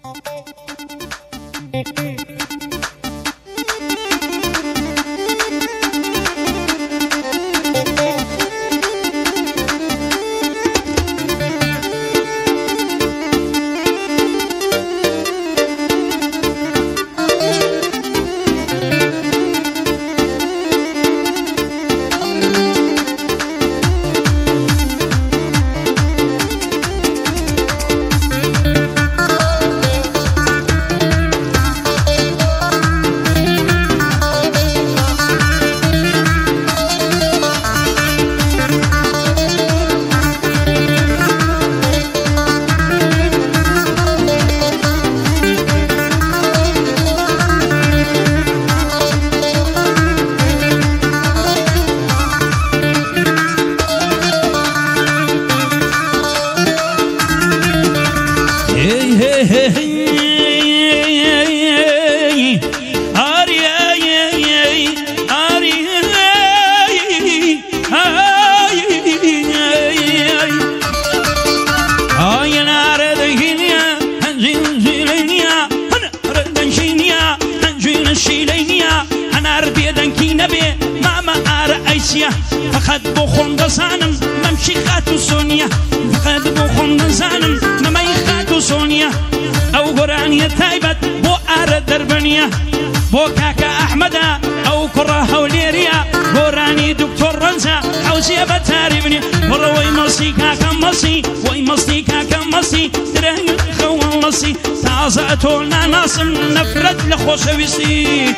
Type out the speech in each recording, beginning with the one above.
فقط بخون دزانم ممشي خاتو سونيا فقط بخون دزانم ممي خاتو سونيا او قرانية تايبت بو آر دربنيا بو كاكا أحمدا او كره وليريا قراني دكتور رنزا حوزي بتاري بني وروي مصي كاكا مصي وي مصي كاكا مصي درهن خوان مصي تعزأتولنا ناصم نفرد لخوشويسي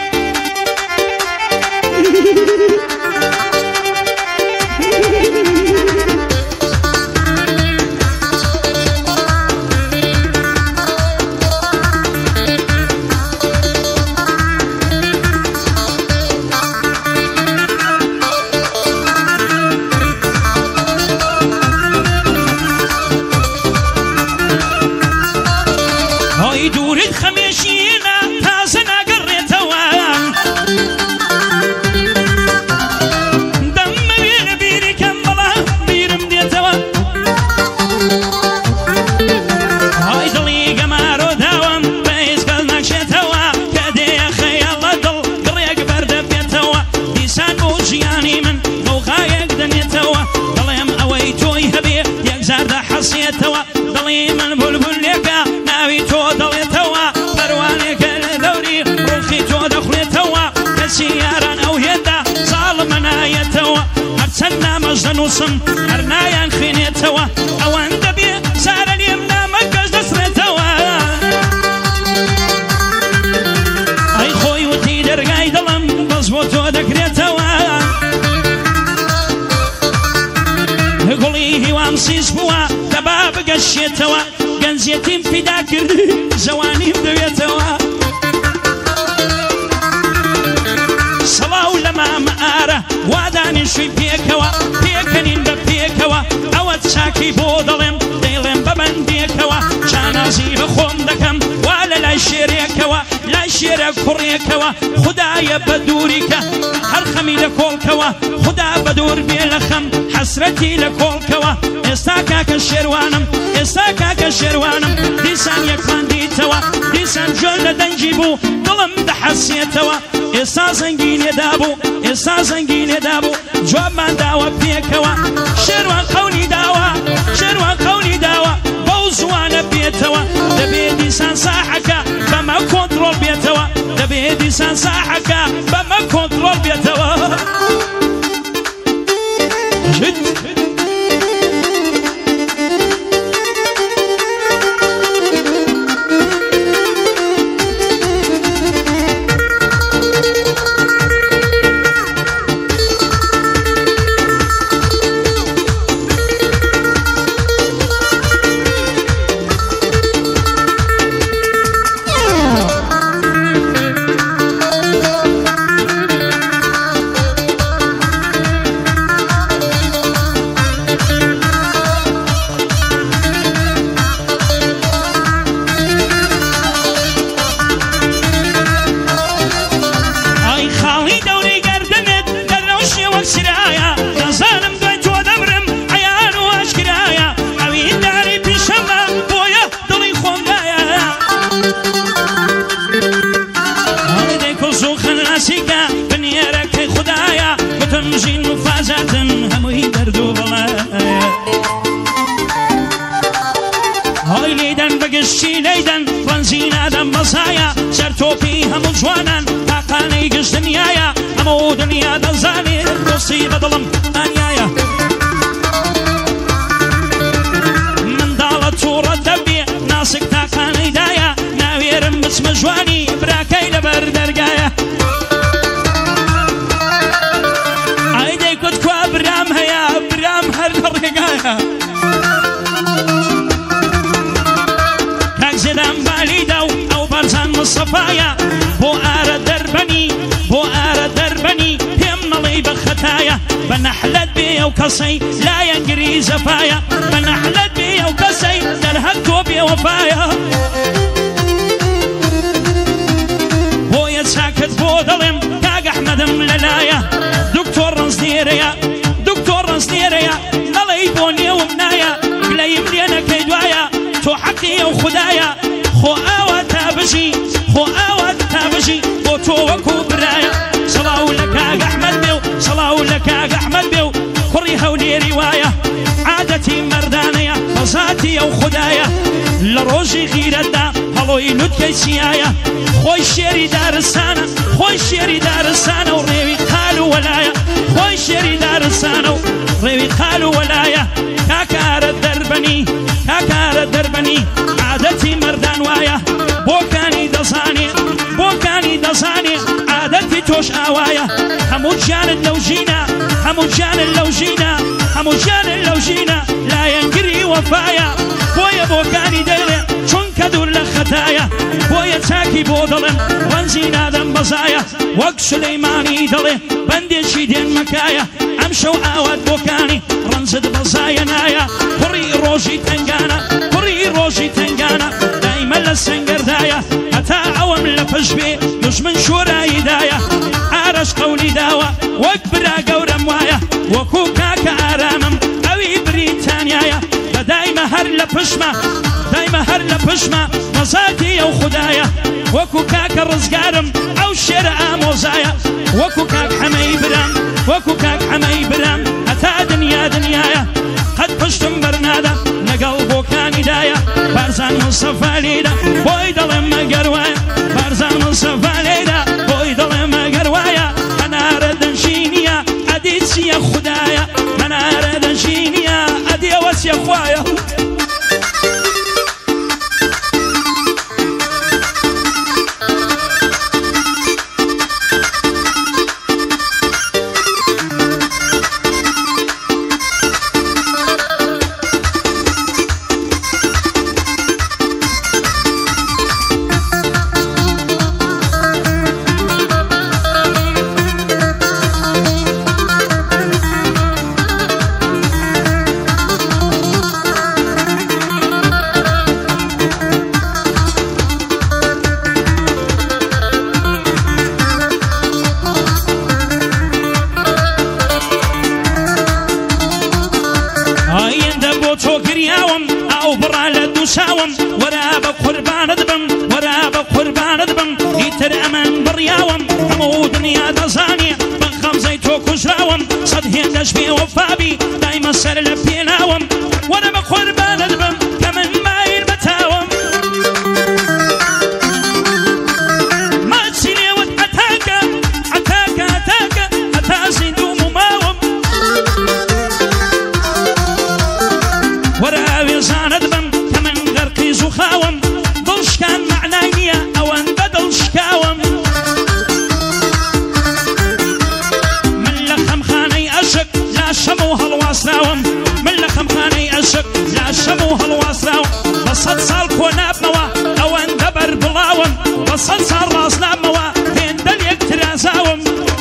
ضلي من بلبل لك ناوي تو ضلي توا پروانك لدوري روخي تو دخلي توا كسيارا او هدا ظالمنا يتوا ارسلنا مجد نصم ارنايا خيني توا او اندبي سار اليمنا مكز دسر توا اي خوي وتي درقاي ضلم بزبوتو دكري توا قولي وامسي سبوا دباب قشيتوا قنزيتين في داكر زواني بدويتوا صلاة لما مآرة واداني شوي بيكوا بيكنين ببيكوا اوت ساكي بودلم ديلم ببن بيكوا شانازي بخوم دكم ولا لا شريكوا لا شريك كوريكوا خدايا بدوريك هرخمي لكولكوا خدا بدور بيلخم حسرتي لكولكوا استاكا كشروانم استاكا كشروانم ديسان يكفان ديتوا ديسان جل دنجيبو ظلم دحسيتوا استا زنگين يدابو استا زنگين يدابو جواب من داوا بيكوا شروان قولي داوا شروان قولي داوا بوزوانا بيتوا دبي ديسان صاحكا بما كنترول بيتوا دبي ديسان صاحكا بما كنترول بيتوا جد ئای لێدەن بەگشتی لەیدەن ڕەنجی نادەم بەزایە سەرتۆپی هەموو جوانان تاقانەی گشت دنیایە هەموو دنیا دەزانێت دۆستی بەدڵم ئانیایە منداڵە تووڕە دەبێ ناسک تاقانەیدایە ناوێرم بچمە جوانی براکەی لەبەر دەرگایە ئای دەیکوت کوا برام هەیە برام هەر لە ڕێگایە کاک زێدان بالیدا و ئەو بەرزان مستەفایە بۆ ئارە دەربەنی بۆ ئارە دەربەنی پێم نەڵێی بە خەتایە بە نەحلەت بێ ئەو کەسەی لایەنگری زەفایە بە نەحلەت بێ ئەو کەسەی دەرهەت تۆ بێوەفایە بۆیە چاکت بۆ دەڵێم کاک ئەحمەدم لەلایە دکتۆر ڕەنجدێرەیە دکتۆر ڕەنجدێرەیە نەڵێی بۆ نێوم نایە گلەیم لێ نەکەی دوایە تۆ حەقی ئەو خودایە خۆ ئاوا تا بژی خۆ ئاوا تا بژی بۆ تۆ وەکو برایە سەڵاو لە کاک ئەحمەد بێ و سەڵاو لە کاک ئەحمەد بێ و کوڕی هەولێری وایە عادەتی مەردانەیە بەزاتی ئەو خودایە لە ڕۆژی غیرەتدا هەڵۆی لوتکەی چیایە خۆی شێری دارستانە خۆی شێری دارستانە و ڕێوی قال و وەلایە خۆی شێری دارستانە و ڕێوی قال و وەلایە کاکارە دەربەنی کاکارە دەربەنی عادەتی مەردان وایە بۆکانی دەزانێ بۆکانی دەزانێ عادەتی تۆش ئاوایە هەموو گیانت لەو ژینە هەموو گیانت لەو ژینە هەموو گیانت لەو ژینە لایەنگری وەفایە بۆیە بۆکانی دەڵێ چونکە دوور لە خەتایە بۆیە چاکی بۆ دەڵێم ڕەنجی نادەم بەزایە وەک سولەیمانی دەڵێ بەندێکی دێن مەکایە ئەم شەو ئاوات بۆکانی ڕەنجت بەزایە نایە کوڕی ڕۆژی تەنگانە کوڕی ڕۆژی تەنگانە دایمە لە سەنگەردایە هەتا ئەوەم لە پشت بێ دوژمن شۆراییدایە ئارەش قەولی داوە وەک برا گەورەم وایە وەکو کاکە ئارامم ئەوی بریتانیایە بە دایمە هەر لە پشمە دایمە هەر لە پشمە مەزاتی ئەو خودایە وەکو کاکە ڕزگارم ئەو شێرە ئامۆزایە وەکو کاک حەمەی برام وەکو کاک حەمەی برام هەتا دنیا دنیایە قەت پشتم بەرنادە لەگەڵ بۆکانی دایە بارزان مستەفا لێدا بۆی دەڵێم مەگەر وایە بارزان مستەفا لێدا بۆی دەڵێم مەگەر وایە هەنارە دەنشینیە ئەدی چیە خودایە هەنارە دەنشینیە ئەدی ئەوە چیە خوایە وەرا بە قوربانت بم وەرا بە قوربانت بم ئیتر ئەمەن بڕیاوم هەموو دنیا دەزانێ بە خەمزەی تۆ کوژراوم سەد هێندەش بێ وەفابی دایمە سەر لە پێناوم وەرا بە قوربانت بم کە من مایل بە تاوم ماچی لێوت ئەتاکە ئەتاکە ئەتاکە ئەتا زیندوم و ماوم وەرا وێزانت بم خاوم دڵشکان معنای نییە ئەوەن بە دڵشکاوم من لە خەمخانەی ئەشک لا شەم و هەڵواسراوم من لە خەمخانەی ئەشک لا شەم و هەڵواسراوم بە سەد ساڵ کۆ نابمەوە ئەوەن دەبەر بڵاوم بە سەد ساڵ ڕاست نابمەوە هێندە لێک ترازاوم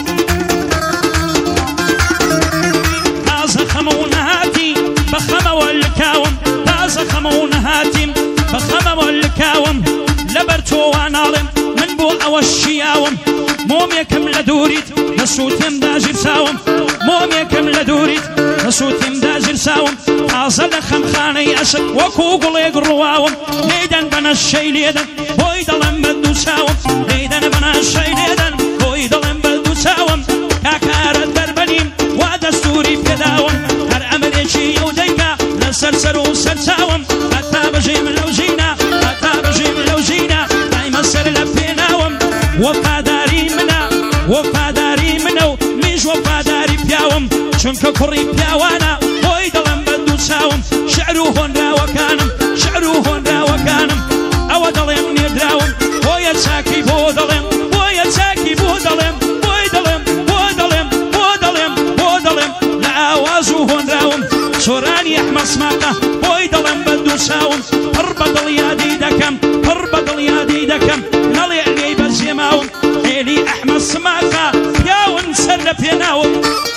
تازە خەمە و نەهاتی بە خەمەوە لکاوم تازە خەمە و نەهاتیم بەخەمەوە لکاوم لەبەر تۆوا ناڵێم من بۆ ئەوە شیاوم مۆمێکم لە دووریت لە سووتێمدا ژیرساوم مۆمێکم لە دووریت لە سووتێمدا ژیرساوم تازە لە خەمخانەی ئەشک وەکو گوڵێک ڕواوم لێدەن بەنەشەی لێدەن بۆی دەڵێم بە دوو چاوم لێدەن بەنەشەی لێدەن بۆی دەڵێم بە دوو چاوم کاکارە دەربەنیم وا دەستوری پێداوم هەر ئەمرێکی ئەو دەیکا لەسەر سەر و سەر چاوم هەتا بەژێ من لەو ژی ڕستە کوڕی پیاوانە بۆی دەڵێم بە دوو چاوم شعر و هۆنراوەکانم شعر و هۆنراوەکانم ئەوە دەڵێم نێدراوم بۆیە چاکی بۆ دەڵێم بۆیە چاکی بۆ دەڵێم بۆی دەڵێم بۆ دەڵێم بۆ دەڵێم بۆ دەڵێم لە ئاواز و هۆنراوم سۆرانی ئەحمەد سماقە بۆی دەڵێم بە دوو چاوم پڕ بە دڵیادی دەکەم پڕ بە دڵیادی دەکەم نەڵێ لێی بەجێماوم ئێلی ئەحمەد سماقە پیاون سەر لە پێناوم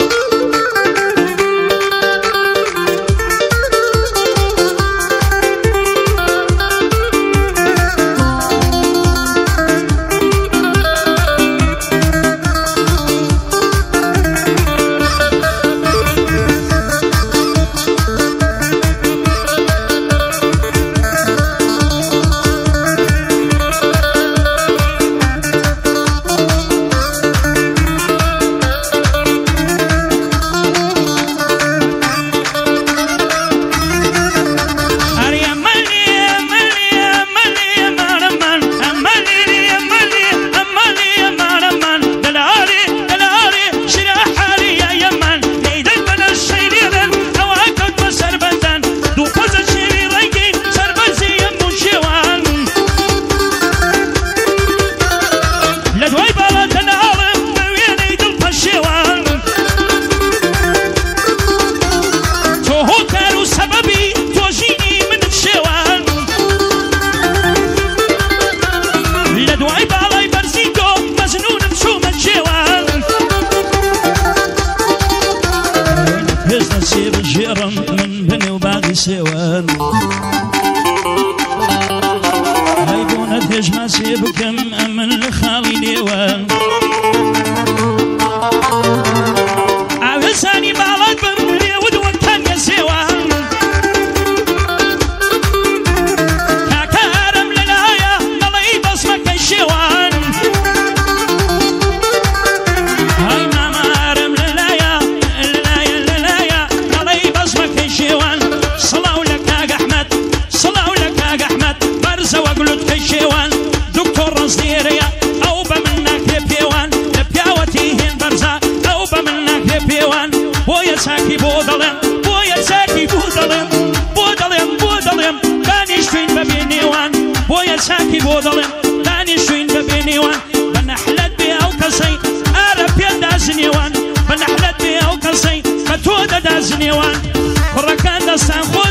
سوان هاي بونت هجمة سيبكم أمن لخالي ديوان عوزاني بالات برمي ودوان كان يسيوان كاكارم للايا نلي بصمك الشوان هاي ماما رم للايا للايا للايا نلي بصمك الشوان صلاو لك يا أحمد صلاو لك يا أحمد برزة وقلت كشيوان دكتور رصديريا أو بمنك بيوان بياوتيهن برزة أو بمنك بيوان بويا ساكي بودلم بويا ساكي بودلم بودلم بودلم دانشوين ببينيوان بويا ساكي بودلم دانشوين ببينيوان بنحلت بيا وكسي أعرف يدازنيوان بنحلت بيا وكسي فتودة دازنيوان كركان دستان